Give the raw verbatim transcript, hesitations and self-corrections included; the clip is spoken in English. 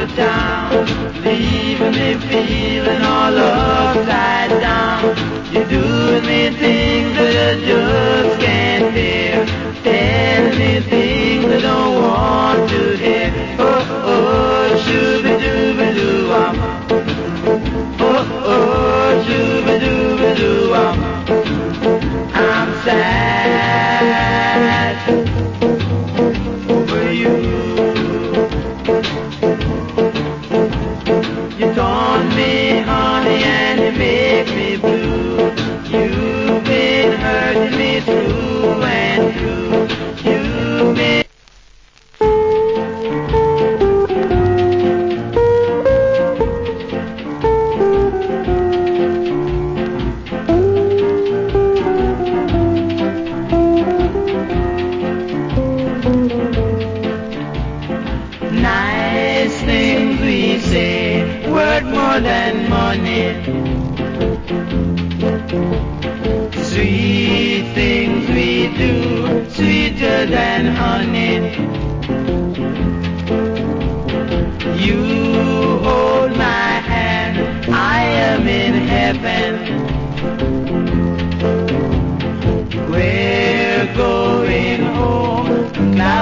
to town, leaving me feeling all upside down. You're doing me things that I just can't bear, telling me things I don't want to hear. Oh, oh, shooby-dooby-doo-wop. Oh, oh, shooby-dooby-doo-wop. I'm sad over you. You taunt me, honey, and you make me blue. You've been hurting me through and through. You've been nice things we say, worth more than money. Sweet things we do, sweeter than honey. You hold my hand, I am in heaven.